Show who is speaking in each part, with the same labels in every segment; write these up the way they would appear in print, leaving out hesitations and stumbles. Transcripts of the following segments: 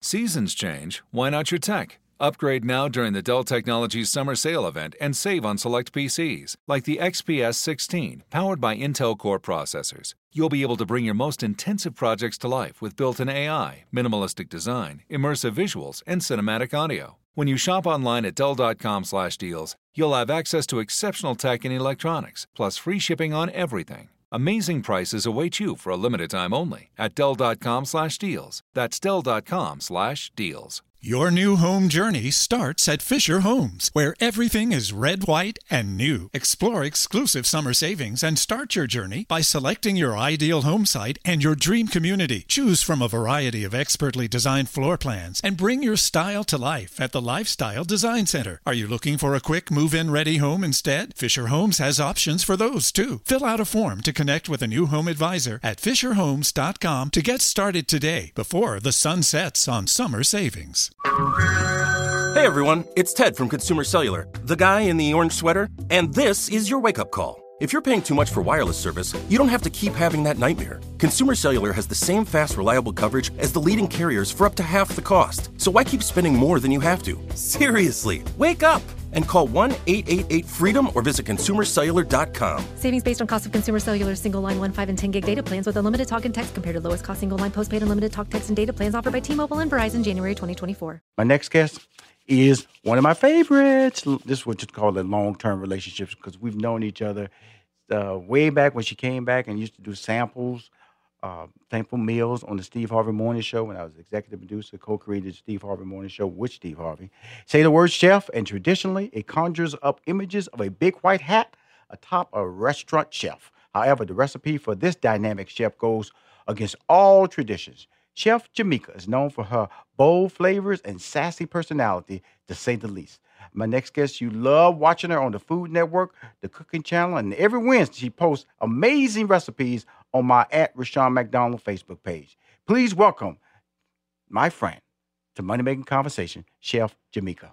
Speaker 1: Seasons change, why not your tech? Upgrade now during the Dell Technologies Summer Sale event and save on select PCs, like the XPS 16, powered by Intel Core processors. You'll be able to bring your most intensive projects to life with built-in AI, minimalistic design, immersive visuals, and cinematic audio. When you shop online at Dell.com/deals, you'll have access to exceptional tech and electronics, plus free shipping on everything. Amazing prices await you for a limited time only at Dell.com/deals. That's Dell.com/deals.
Speaker 2: Your new home journey starts at Fisher Homes, where everything is red, white, and new. Explore exclusive summer savings and start your journey by selecting your ideal home site and your dream community. Choose from a variety of expertly designed floor plans and bring your style to life at the Lifestyle Design Center. Are you looking for a quick move-in ready home instead? Fisher Homes has options for those too. Fill out a form to connect with a new home advisor at FisherHomes.com to get started today before the sun sets on summer savings.
Speaker 3: Hey everyone, it's Ted from Consumer Cellular, the guy in the orange sweater, and this is your wake-up call. If you're paying too much for wireless service, you don't have to keep having that nightmare. Consumer Cellular has the same fast, reliable coverage as the leading carriers for up to half the cost. So why keep spending more than you have to? Seriously, wake up and call 1-888-FREEDOM or visit consumercellular.com.
Speaker 4: Savings based on cost of Consumer Cellular single line 1, 5, and 10 gig data plans with unlimited talk and text compared to lowest cost single line postpaid unlimited talk, text, and data plans offered by T-Mobile and Verizon January 2024.
Speaker 5: My next guest is one of my favorites. This is what you call a long-term relationships because we've known each other way back when she came back and used to do samples, thankful meals on the Steve Harvey Morning Show when I was executive producer, co-created the Steve Harvey Morning Show with Steve Harvey. Say the word chef, and traditionally it conjures up images of a big white hat atop a restaurant chef. However, the recipe for this dynamic chef goes against all traditions. Chef Jamika is known for her bold flavors and sassy personality, to say the least. My next guest, you love watching her on the Food Network, the Cooking Channel, and every Wednesday she posts amazing recipes on my @Rushion McDonald Facebook page. Please welcome my friend to Money Making Conversation, Chef Jamika.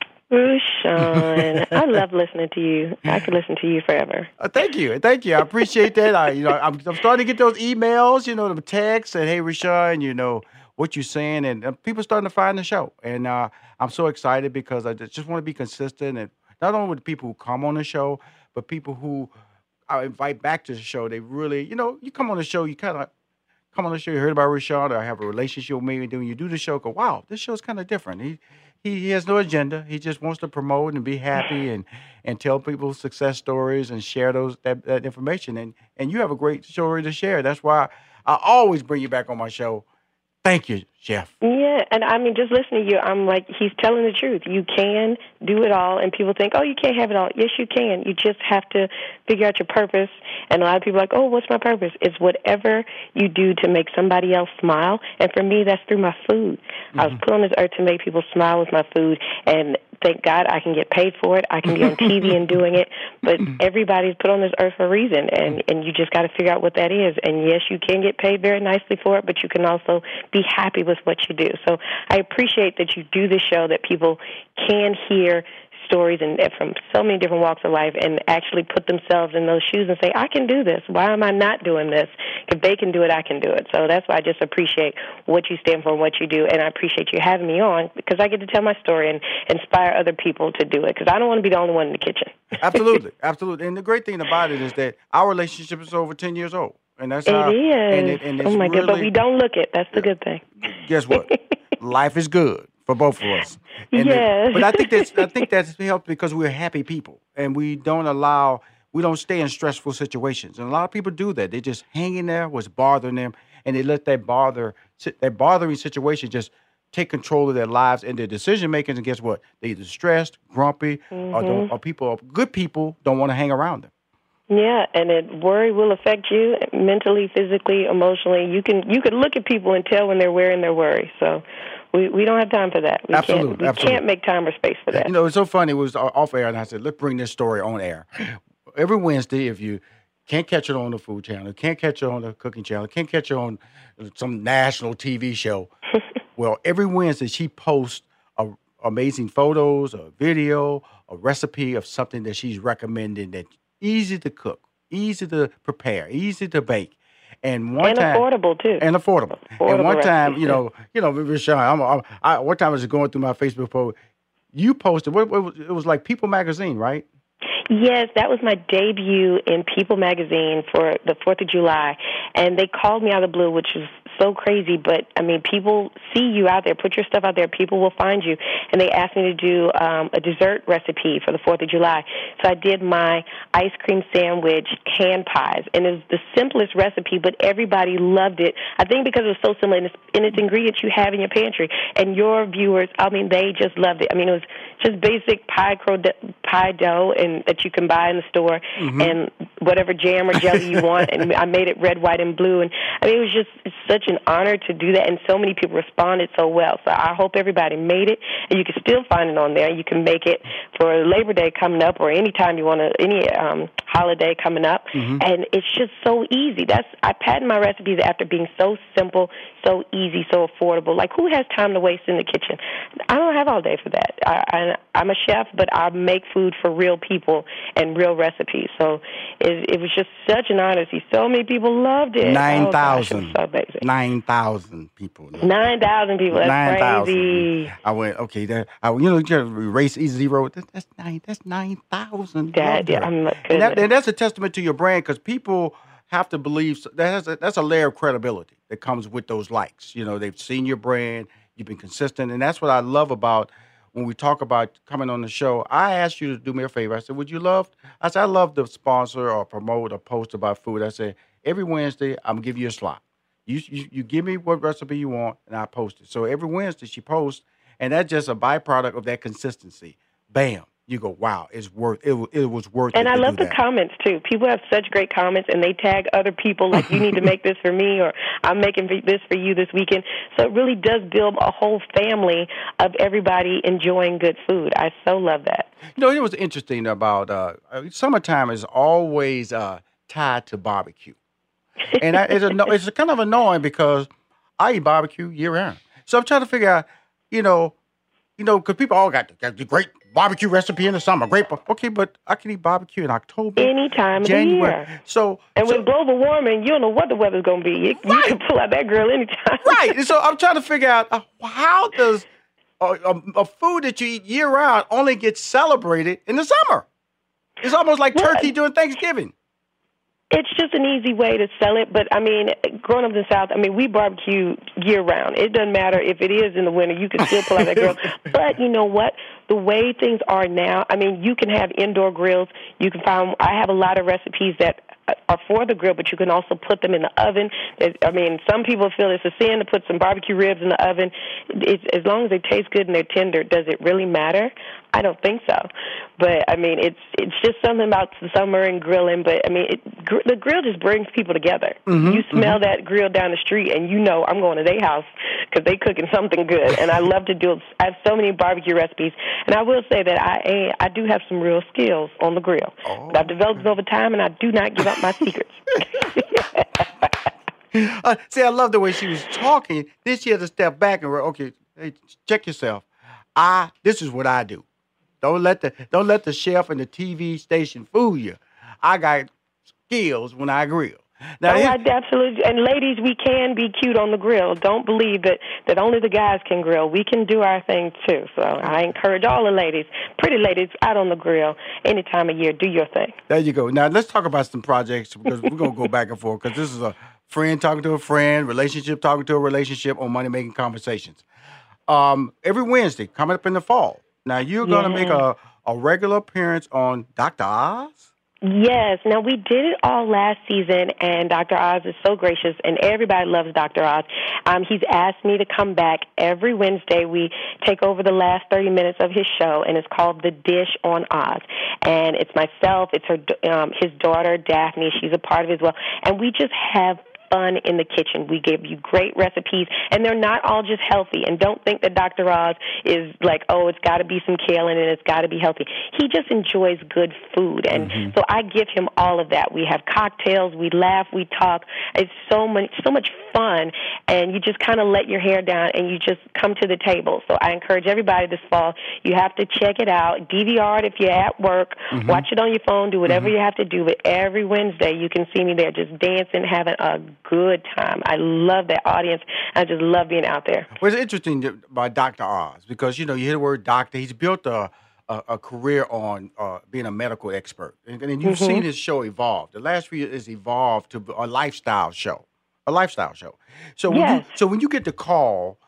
Speaker 6: Rushion, I love listening to you. I could listen to you forever.
Speaker 5: Thank you. I appreciate that. I'm starting to get those emails, the texts, and hey, Rushion, what you're saying, and people starting to find the show. And I'm so excited because I just want to be consistent, and not only with the people who come on the show, but people who I invite back to the show. They really, you come on the show, you kind of come on the show, you heard about Rushion, or I have a relationship with me, and then when you do the show, go, wow, this show's kind of different. He has no agenda. He just wants to promote and be happy and tell people success stories and share that information. And you have a great story to share. That's why I always bring you back on my show. Thank you, Chef.
Speaker 6: Yeah, and I mean, just listening to you, I'm like, he's telling the truth. You can do it all, and people think, oh, you can't have it all. Yes, you can. You just have to figure out your purpose. And a lot of people are like, oh, what's my purpose? It's whatever you do to make somebody else smile. And for me, that's through my food. Mm-hmm. I was put on this earth to make people smile with my food, and thank God I can get paid for it. I can be on TV and doing it. But everybody's put on this earth for a reason, and you just got to figure out what that is. And, yes, you can get paid very nicely for it, but you can also be happy with what you do. So I appreciate that you do this show, that people can hear stories and from so many different walks of life and actually put themselves in those shoes and say, I can do this. Why am I not doing this? If they can do it, I can do it. So that's why I just appreciate what you stand for and what you do, and I appreciate you having me on because I get to tell my story and inspire other people to do it because I don't want to be the only one in the kitchen.
Speaker 5: Absolutely, absolutely. And the great thing about it is that our relationship is over 10 years old. And that's how,
Speaker 6: it is.
Speaker 5: And
Speaker 6: oh, my
Speaker 5: really,
Speaker 6: God, but we don't look it. That's the good thing.
Speaker 5: Guess what? Life is good for both of us. And
Speaker 6: yes.
Speaker 5: But I think that's helped because we're happy people, and we don't stay in stressful situations. And a lot of people do that. They just hang in there, what's bothering them, and they let that bothering situation just take control of their lives and their decision making. And guess what? They're either stressed, grumpy, or good people don't want to hang around them.
Speaker 6: Yeah, and worry will affect you mentally, physically, emotionally. You can look at people and tell when they're wearing their worry. So we don't have time for that. We can't make time or space for that.
Speaker 5: It's so funny. It was off air, and I said, let's bring this story on air. Every Wednesday, if you can't catch it on the Food Channel, can't catch it on the Cooking Channel, can't catch it on some national TV show, well, every Wednesday she posts amazing photos, a video, a recipe of something that she's recommending that's easy to cook, easy to prepare, easy to bake. And one
Speaker 6: and
Speaker 5: time,
Speaker 6: affordable too.
Speaker 5: and affordable. And one time,
Speaker 6: recipes,
Speaker 5: Rashawn, one time I was going through my Facebook post. You posted it was like People Magazine, right?
Speaker 6: Yes, that was my debut in People Magazine for the 4th of July, and they called me out of the blue, which was so crazy, but, I mean, people see you out there, put your stuff out there, people will find you, and they asked me to do a dessert recipe for the 4th of July, so I did my ice cream sandwich hand pies, and it was the simplest recipe, but everybody loved it, I think because it was so simple, and it's ingredients you have in your pantry, and your viewers, I mean, they just loved it. I mean, it was just basic pie dough and that you can buy in the store, and whatever jam or jelly you want, and I made it red, white, and blue, and I mean, it was just such an honor to do that, and so many people responded so well. So I hope everybody made it, and you can still find it on there. You can make it for Labor Day coming up, or any time you want to, any holiday coming up, and it's just so easy. I patent my recipes after being so simple, so easy, so affordable. Like, who has time to waste in the kitchen? I don't have all day for that. I'm a chef, but I make food for real people and real recipes. So it was just such an honor to see so many people loved it.
Speaker 5: 9,000.
Speaker 6: So amazing.
Speaker 5: 9,000 people.
Speaker 6: 9,000 people. That's
Speaker 5: 9,000.
Speaker 6: crazy.
Speaker 5: I went, okay, you erase each zero. That's 9,000. And that's a testament to your brand, because people have to believe that's a layer of credibility that comes with those likes. You know, they've seen your brand, you've been consistent, and that's what I love about when we talk about coming on the show. I asked you to do me a favor. I said, I love to sponsor or promote or post about food. I said, every Wednesday, I'm going to give you a slot. You give me what recipe you want, and I post it. So every Wednesday she posts, and that's just a byproduct of that consistency. Bam. You go, wow, it was worth it.
Speaker 6: And I love the comments, too. People have such great comments, and they tag other people, like, you need to make this for me, or I'm making this for you this weekend. So it really does build a whole family of everybody enjoying good food. I so love that.
Speaker 5: You know, it was interesting about summertime is always tied to barbecue. And it's kind of annoying because I eat barbecue year-round. So I'm trying to figure out, because people all got the great barbecue recipe in the summer. Great, okay, but I can eat barbecue in October,
Speaker 6: any time
Speaker 5: January.
Speaker 6: of the year.
Speaker 5: So
Speaker 6: with global warming, you don't know what the weather's going to be. You can pull out that grill anytime.
Speaker 5: Right. And so I'm trying to figure out how does a food that you eat year-round only get celebrated in the summer? It's almost like turkey during Thanksgiving.
Speaker 6: It's just an easy way to sell it, but, I mean, growing up in the South, I mean, we barbecue year-round. It doesn't matter if it is in the winter. You can still pull out that grill. But you know what? The way things are now, I mean, you can have indoor grills. You can find – I have a lot of recipes that are for the grill, but you can also put them in the oven. I mean, some people feel it's a sin to put some barbecue ribs in the oven. As long as they taste good and they're tender, does it really matter? I don't think so. But, I mean, it's just something about the summer and grilling. But, I mean, the grill just brings people together. You smell that grill down the street, and you know I'm going to their house because they cooking something good. And I love to do – I have so many barbecue recipes. And I will say that I do have some real skills on the grill. But I've developed it over time, and I do not give up my secrets.
Speaker 5: See, I love the way she was talking. Then she had to step back and, okay, hey, check yourself. This is what I do. Don't let the chef and the TV station fool you. I got skills when I grill. Now,
Speaker 6: I absolutely. And ladies, we can be cute on the grill. Don't believe that only the guys can grill. We can do our thing too. So I encourage all the ladies, pretty ladies, out on the grill any time of year. Do your thing.
Speaker 5: There you go. Now let's talk about some projects, because we're gonna go back and forth, because this is a friend talking to a friend, relationship talking to a relationship on Money Making Conversations. Every Wednesday, coming up in the fall. Now you're gonna make a regular appearance on Dr. Oz.
Speaker 6: Yes. Now, we did it all last season, and Dr. Oz is so gracious, and everybody loves Dr. Oz. He's asked me to come back every Wednesday. We take over the last 30 minutes of his show, and it's called The Dish on Oz. And it's myself, it's his daughter, Daphne. She's a part of it as well. And we just have fun in the kitchen. We give you great recipes, and they're not all just healthy. And don't think that Dr. Oz is like, oh, it's got to be some kale in it, it's got to be healthy. He just enjoys good food, and so I give him all of that. We have cocktails, we laugh, we talk. It's so much fun, and you just kind of let your hair down and you just come to the table. So I encourage everybody this fall, you have to check it out, DVR it if you're at work, watch it on your phone, do whatever you have to do. But every Wednesday you can see me there just dancing, having a good time. I love that audience. I just love being out there.
Speaker 5: Well, it's interesting by Dr. Oz because, you hear the word doctor. He's built a career on being a medical expert. And you've seen his show evolve. The last few years it's evolved to a lifestyle show. So when you get the call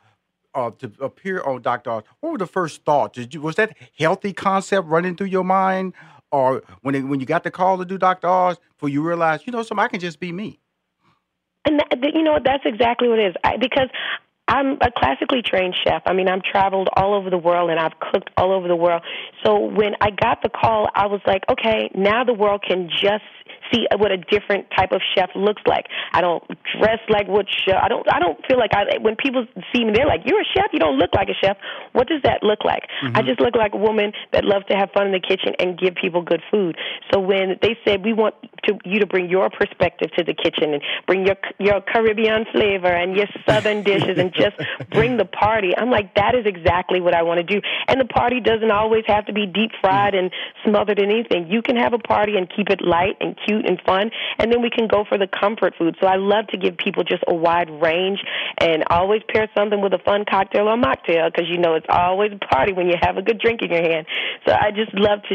Speaker 5: to appear on Dr. Oz, what were the first thoughts? Was that healthy concept running through your mind? Or when you got the call to do Dr. Oz, before you realized, I can just be me?
Speaker 6: And that's exactly what it is. Because I'm a classically trained chef. I mean, I've traveled all over the world, and I've cooked all over the world. So when I got the call, I was like, okay, now the world can just see what a different type of chef looks like. I don't dress like what chef. I don't feel like when people see me, they're like, "You're a chef. You don't look like a chef." What does that look like? I just look like a woman that loves to have fun in the kitchen and give people good food. So when they said we want you to bring your perspective to the kitchen and bring your Caribbean flavor and your Southern dishes and just bring the party, I'm like, that is exactly what I want to do. And the party doesn't always have to be deep fried and smothered in anything. You can have a party and keep it light and cute and fun, and then we can go for the comfort food. So I love to give people just a wide range and always pair something with a fun cocktail or mocktail because, it's always a party when you have a good drink in your hand. So I just love to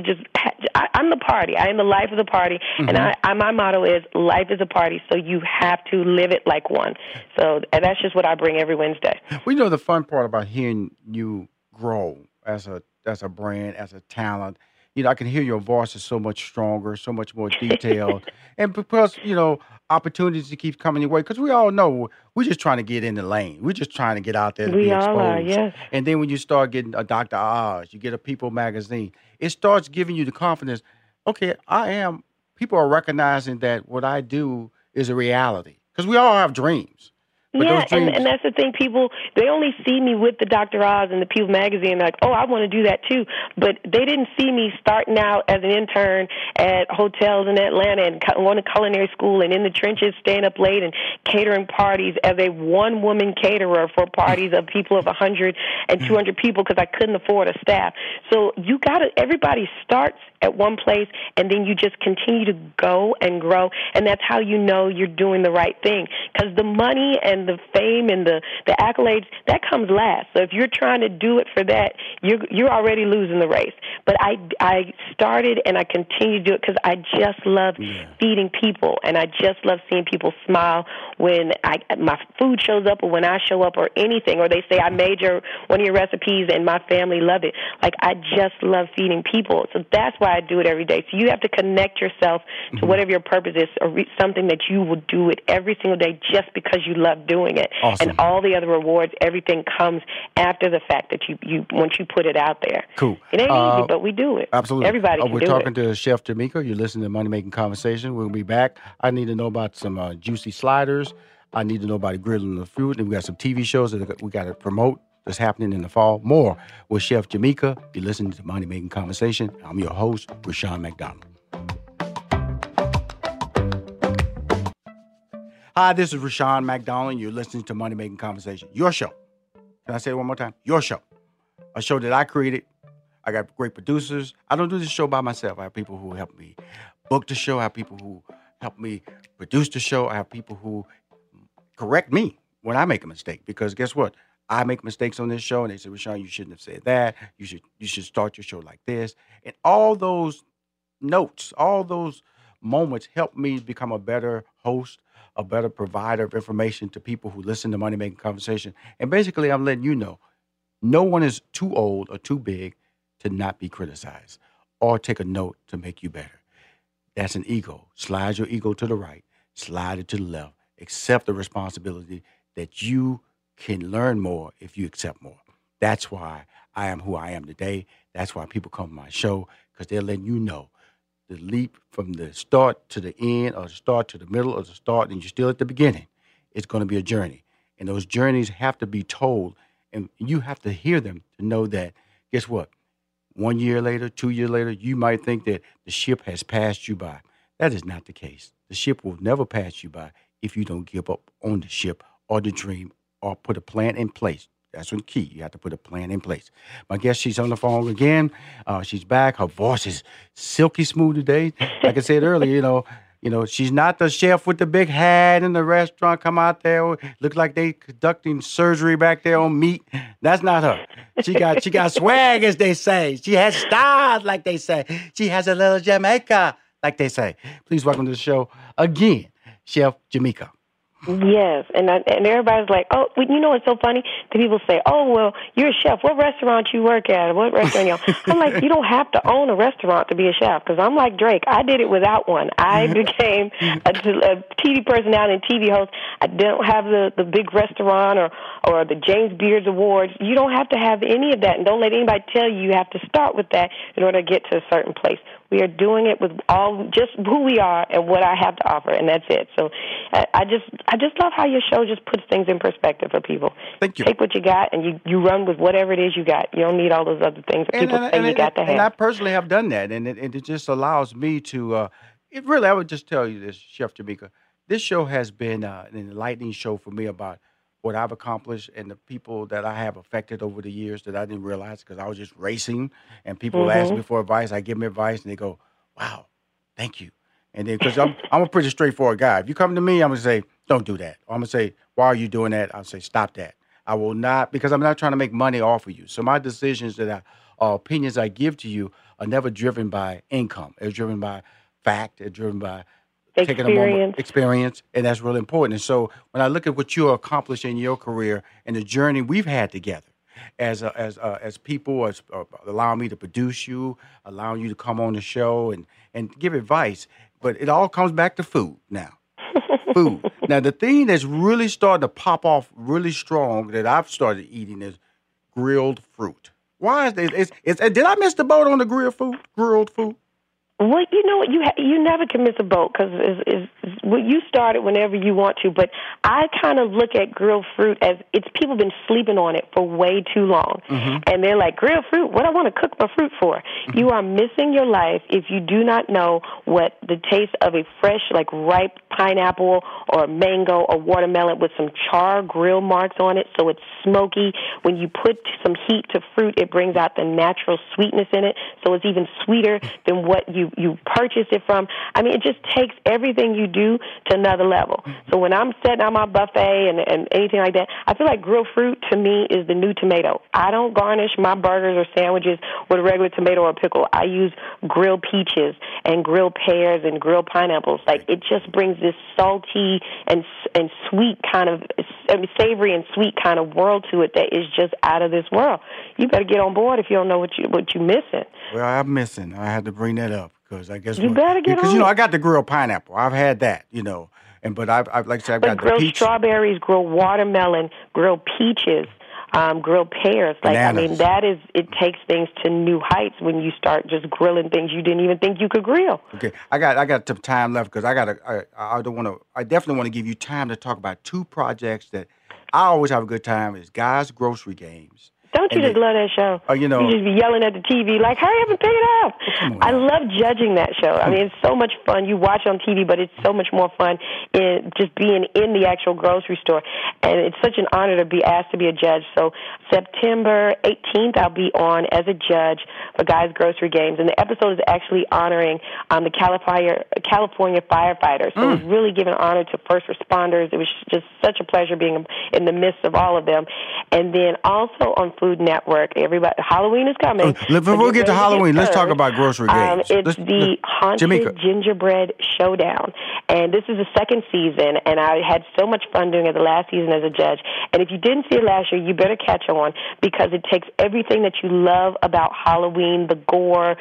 Speaker 6: I'm the party. I am the life of the party, and my motto is life is a party, so you have to live it like one. So that's just what I bring every Wednesday.
Speaker 5: Well, the fun part about hearing you grow as a brand, as a talent, I can hear your voice is so much stronger, so much more detailed. And because, opportunities to keep coming your way, because we all know we're just trying to get in the lane. We're just trying to get out there to be exposed.
Speaker 6: We all are, yes.
Speaker 5: And then when you start getting a Dr. Oz, you get a People magazine, it starts giving you the confidence, okay, people are recognizing that what I do is a reality. Because we all have dreams. But
Speaker 6: and that's the thing. People, they only see me with the Dr. Oz and the People magazine. They're like, oh, I want to do that too. But they didn't see me starting out as an intern at hotels in Atlanta and going to culinary school and in the trenches, staying up late and catering parties as a one-woman caterer for parties of people of 100 and 200 people because I couldn't afford a staff. So everybody starts at one place, and then you just continue to go and grow, and that's how you know you're doing the right thing. Because the money and the fame and the accolades, that comes last. So if you're trying to do it for that, you're already losing the race. But I started and I continue to do it because I just love feeding people, and I just love seeing people smile when my food shows up or when I show up or anything, or they say I made one of your recipes and my family loved it. Like, I just love feeding people. So that's why I do it every day. So you have to connect yourself to whatever your purpose is, or something that you will do it every single day just because you love doing it.
Speaker 5: Awesome.
Speaker 6: And all the other rewards, everything comes after the fact that you once you put it out there.
Speaker 5: Cool.
Speaker 6: It ain't easy, but we do it.
Speaker 5: Absolutely.
Speaker 6: Everybody can do it.
Speaker 5: We're talking to Chef Jamika. You're listening to Money Making Conversation. We'll be back. I need to know about some juicy sliders. I need to know about grilling the fruit. And we got some TV shows that we got to promote that's happening in the fall. More with Chef Jamika. You're listening to Money Making Conversation. I'm your host, Rushion McDonald. Hi, this is Rushion McDonald. You're listening to Money Making Conversation. Your show. Can I say it one more time? Your show. A show that I created. I got great producers. I don't do this show by myself. I have people who help me book the show. I have people who help me produce the show. I have people who correct me when I make a mistake. Because guess what? I make mistakes on this show, and they say, Rushion, you shouldn't have said that. You should start your show like this. And all those notes, all those moments help me become a better host, a better provider of information to people who listen to Money Making Conversation. And basically, I'm letting you know, no one is too old or too big to not be criticized or take a note to make you better. That's an ego. Slide your ego to the right, slide it to the left. Accept the responsibility that you can learn more if you accept more. That's why I am who I am today. That's why people come to my show, because they're letting you know the leap from the start to the end, or the start to the middle, or the start, and you're still at the beginning. It's going to be a journey. And those journeys have to be told, and you have to hear them to know that, guess what? 1 year later, 2 years later, you might think that the ship has passed you by. That is not the case. The ship will never pass you by if you don't give up on the ship or the dream or put a plan in place. That's the key. You have to put a plan in place. My guest, she's on the phone again. She's back. Her voice is silky smooth today. Like I said earlier, she's not the chef with the big hat in the restaurant. Come out there, look like they conducting surgery back there on meat. That's not her. She got swag, as they say. She has style, like they say. She has a little Jamaica, like they say. Please welcome to the show again, Chef Jamaica.
Speaker 6: Yes, and everybody's like, oh, it's so funny? The people say, oh, well, you're a chef. What restaurant you work at? What restaurant you I'm like, you don't have to own a restaurant to be a chef, because I'm like Drake. I did it without one. I became a TV personality and TV host. I don't have the big restaurant or the James Beard Awards. You don't have to have any of that, and don't let anybody tell you have to start with that in order to get to a certain place. We are doing it with just who we are and what I have to offer, and that's it. So I just love how your show just puts things in perspective for people.
Speaker 5: Thank you.
Speaker 6: Take what you got, and you run with whatever it is you got. You don't need all those other things that people say you got to have.
Speaker 5: And I personally have done that, and it just allows me to, I would just tell you this, Chef Jamaica, this show has been an enlightening show for me about what I've accomplished and the people that I have affected over the years that I didn't realize, because I was just racing, and people ask me for advice. I give them advice, and they go, wow, thank you. And then, because I'm a pretty straightforward guy. If you come to me, I'm going to say, don't do that. Or I'm going to say, why are you doing that? I'll say, stop that. I will not, because I'm not trying to make money off of you. So my decisions opinions I give to you are never driven by income. It's driven by fact. It's driven by taking a moment, experience, and that's really important. And so when I look at what you accomplished in your career and the journey we've had together, as people, allowing me to produce you, allowing you to come on the show and give advice, but it all comes back to food now. Food. Now, the thing that's really starting to pop off really strong that I've started eating is grilled fruit. Why is this? Did I miss the boat on the grilled food?
Speaker 6: Well, you know what? You never can miss a boat, because you start it whenever you want to. But I kind of look at grilled fruit as people been sleeping on it for way too long, and they're like, grilled fruit? What I want to cook my fruit for? You are missing your life if you do not know what the taste of a fresh, like ripe pineapple or mango or watermelon with some char grill marks on it, so it's smoky. When you put some heat to fruit, it brings out the natural sweetness in it, so it's even sweeter than what you purchase it from. I mean, it just takes everything you do to another level. So when I'm setting on my buffet and anything like that, I feel like grilled fruit to me is the new tomato. I don't garnish my burgers or sandwiches with a regular tomato or pickle. I use grilled peaches and grilled pears and grilled pineapples. Like, it just brings this salty and sweet kind of, savory and sweet kind of world to it that is just out of this world. You better get on board if you don't know what you're missing.
Speaker 5: Well, I'm missing. I had to bring that up. Because I guess
Speaker 6: you better get on.
Speaker 5: I got the grilled pineapple. I've had that, but I've like I said, I've got the peach,
Speaker 6: grilled strawberries, grilled watermelon, grilled peaches, grilled pears. Like,
Speaker 5: bananas.
Speaker 6: I mean, it takes things to new heights when you start just grilling things you didn't even think you could grill.
Speaker 5: Okay, I got some time left, because I definitely want to give you time to talk about two projects that I always have a good time. Is Guys Grocery Games.
Speaker 6: Don't you just love that show? You just be yelling at the TV like, hurry up and pick it up. I love judging that show. I mean, it's so much fun. You watch on TV, but it's so much more fun in just being in the actual grocery store. And it's such an honor to be asked to be a judge. So September 18th, I'll be on as a judge for Guys Grocery Games. And the episode is actually honoring the California firefighters. So it was really giving honor to first responders. It was just such a pleasure being in the midst of all of them. And then also on Food Network, everybody, Halloween is coming.
Speaker 5: Before we get to Halloween, let's talk about Grocery Games.
Speaker 6: It's the Haunted Gingerbread Showdown. And this is the second season, and I had so much fun doing it the last season as a judge. And if you didn't see it last year, you better catch on, because it takes everything that you love about Halloween, the gore,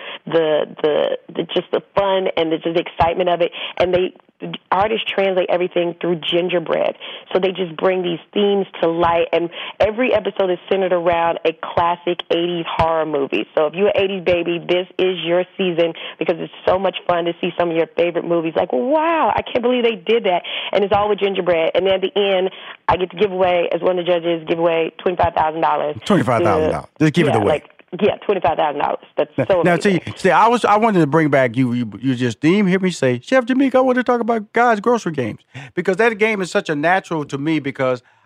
Speaker 6: the just the fun and the excitement of it, and the artists translate everything through gingerbread. So they just bring these themes to light, and every episode is centered around a classic 80s horror movie. So if you're an 80s baby, this is your season, because it's so much fun to see some of your favorite movies. Like, wow, I can't believe they did that. And it's all with gingerbread. And then at the end, I get to give away, as one of the judges, give away $25,000.
Speaker 5: $25,000. Just give it away.
Speaker 6: Yeah, $25,000. That's so amazing.
Speaker 5: Now, see, I wanted to bring back you just didn't hear me say, Chef Jamaica, I want to talk about Guys Grocery Games, because that game is such a natural to me, because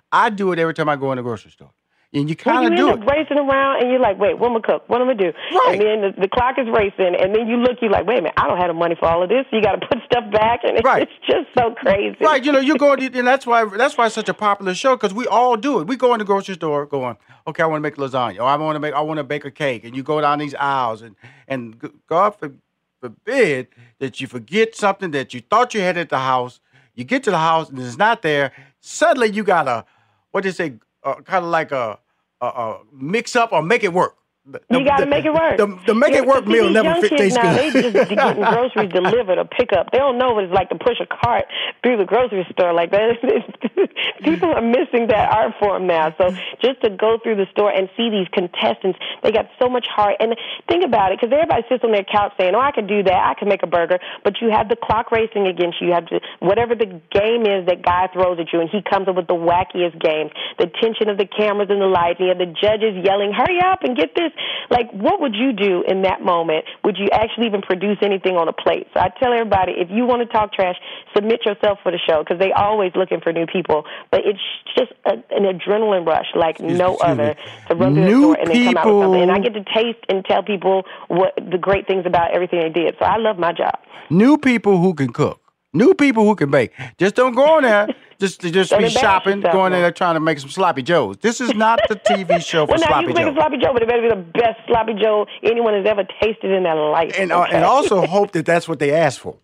Speaker 5: I do it every time I go in the grocery store. And you
Speaker 6: Well,
Speaker 5: kind
Speaker 6: you
Speaker 5: of do
Speaker 6: end
Speaker 5: it.
Speaker 6: up racing around, and you're like, wait, what am I cook? What am I do?
Speaker 5: Right.
Speaker 6: And then the clock is racing, and then you look, you're like, wait a minute, I don't have the money for all of this. You got to put stuff back, and
Speaker 5: Right.
Speaker 6: it's just so crazy.
Speaker 5: Right, you go, and that's why it's such a popular show, because we all do it. We go in the grocery store going, okay, I want to make lasagna, or I want to bake a cake, and you go down these aisles, and God forbid that you forget something that you thought you had at the house. You get to the house and it's not there. Suddenly you got kind of like a mix up or make it work.
Speaker 6: You got to make it work.
Speaker 5: The make it work meal never tastes
Speaker 6: now,
Speaker 5: good.
Speaker 6: They just getting groceries delivered or pick up. They don't know what it's like to push a cart through the grocery store like that. People are missing that art form now. So just to go through the store and see these contestants, they got so much heart. And think about it, because everybody sits on their couch saying, oh, I can do that. I can make a burger. But you have the clock racing against you. You have to, whatever the game is that guy throws at you, and he comes up with the wackiest games, the tension of the cameras and the lights, and you have the judges yelling, hurry up and get this. Like, what would you do in that moment? Would you actually even produce anything on a plate? So I tell everybody, if you want to talk trash, submit yourself for the show, because they always looking for new people. But it's just an adrenaline rush like no other to run through the store and then come out with something. And I get to taste and tell people what the great things about everything they did. So I love my job.
Speaker 5: New people who can cook. New people who can bake. Just don't go in there just be shopping, going in there trying to make some sloppy joes. This is not the TV show for
Speaker 6: well, now
Speaker 5: sloppy
Speaker 6: you can make a sloppy joe, but it better be the best sloppy joe anyone has ever tasted in their life.
Speaker 5: And also hope that that's what they asked for.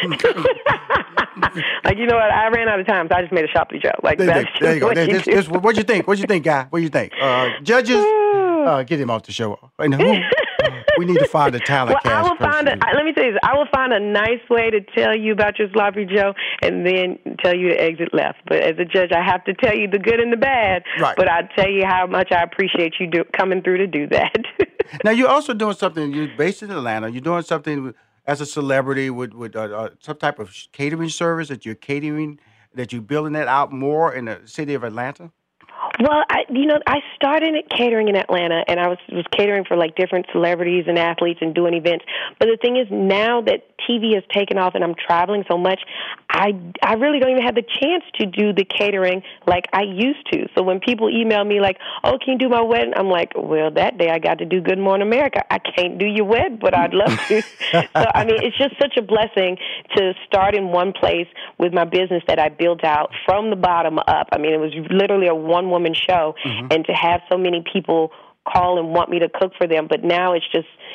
Speaker 6: Like, you know what? I ran out of time, so I just made a sloppy joe. Like,
Speaker 5: there you go. What'd you think? What'd you think, guy? What do you think? Judges, get him off the show. And who? We need to find a talent cast person.
Speaker 6: Let me tell you this. I will find a nice way to tell you about your sloppy joe and then tell you to exit left. But as a judge, I have to tell you the good and the bad. Right. But I'll tell you how much I appreciate you coming through to do that.
Speaker 5: Now, you're also doing something. You're based in Atlanta. You're doing something as a celebrity with some type of catering service that you're building that out more in the city of Atlanta?
Speaker 6: Well, I started catering in Atlanta, and I was catering for like different celebrities and athletes and doing events. But the thing is, now that TV has taken off and I'm traveling so much, I really don't even have the chance to do the catering like I used to. So when people email me like, oh, can you do my wedding? I'm like, well, that day I got to do Good Morning America. I can't do your wedding, but I'd love to. So, I mean, it's just such a blessing to start in one place with my business that I built out from the bottom up. I mean, it was literally a one-woman show, and to have so many people call and want me to cook for them. But now it's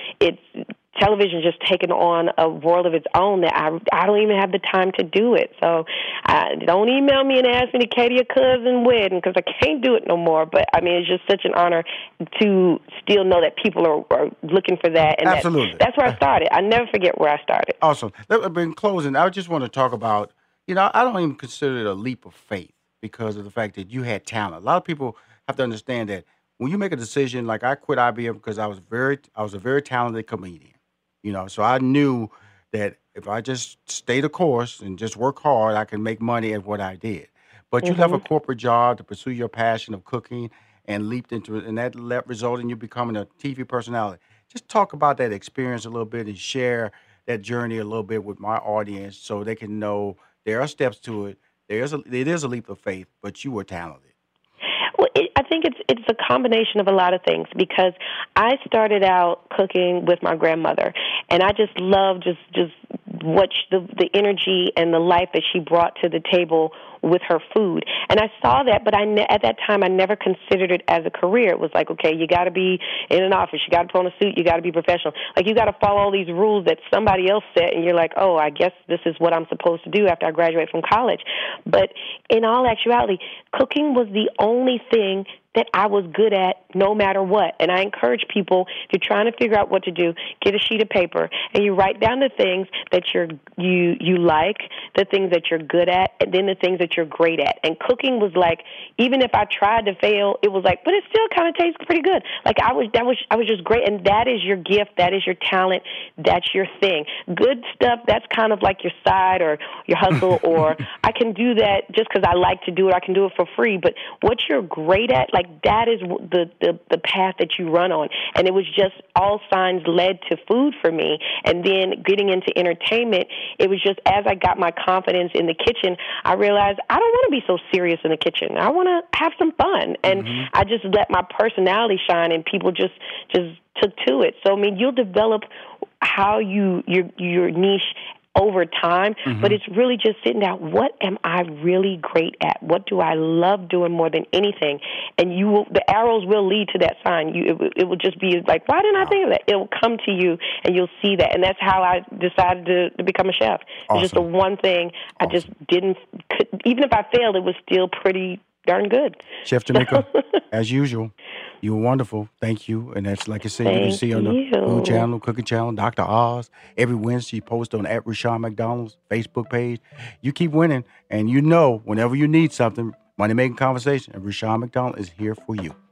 Speaker 6: television just taken on a world of its own that I don't even have the time to do it. So don't email me and ask me to cater your cousin wedding, because I can't do it no more. But, I mean, it's just such an honor to still know that people are looking for that. And
Speaker 5: absolutely.
Speaker 6: That's where I started. I never forget where I started.
Speaker 5: Awesome. In closing, I just want to talk about, I don't even consider it a leap of faith because of the fact that you had talent. A lot of people have to understand that when you make a decision, like I quit IBM because I was a very talented comedian. So I knew that if I just stay the course and just work hard, I can make money at what I did. But you left a corporate job to pursue your passion of cooking and leaped into it, and that resulted in you becoming a TV personality. Just talk about that experience a little bit and share that journey a little bit with my audience so they can know there are steps to it. It is a leap of faith, but you were talented.
Speaker 6: Well, I think it's a combination of a lot of things, because I started out cooking with my grandmother, and I just loved just what the energy and the life that she brought to the table with her food. And I saw that, but at that time I never considered it as a career. It was like, okay, you got to be in an office, you got to put on a suit, you got to be professional. Like, you got to follow all these rules that somebody else set, and you're like, oh, I guess this is what I'm supposed to do after I graduate from college. But in all actuality, cooking was the only thing that I was good at no matter what. And I encourage people, if you're trying to figure out what to do, get a sheet of paper and you write down the things that you like, the things that you're good at, and then the things that you're great at. And cooking was like, even if I tried to fail, it was like, but it still kind of tastes pretty good. Like, I was just great. And that is your gift, that is your talent, that's your thing. Good stuff, that's kind of like your side or your hustle, or I can do that just because I like to do it. I can do it for free. But what you're great at, like, that is the the path that you run on. And it was just all signs led to food for me. And then getting into entertainment, it was just as I got my confidence in the kitchen, I realized I don't want to be so serious in the kitchen. I want to have some fun. And I just let my personality shine, and people just took to it. So, I mean, you'll develop how your niche over time, but it's really just sitting down. What am I really great at? What do I love doing more than anything? And the arrows will lead to that sign. It will just be like, why didn't I think of that? It will come to you, and you'll see that. And that's how I decided to become a chef. Awesome. It's just the one thing I just didn't. Even if I failed, it was still pretty darn good.
Speaker 5: Chef Jamaica, as usual, you were wonderful. Thank you. And that's, like I said, you can see on the Food Channel, Cooking Channel, Dr. Oz. Every Wednesday, you post on @Rushion McDonald's Facebook page. You keep winning, and you know whenever you need something, money-making conversation, and Rushion McDonald is here for you.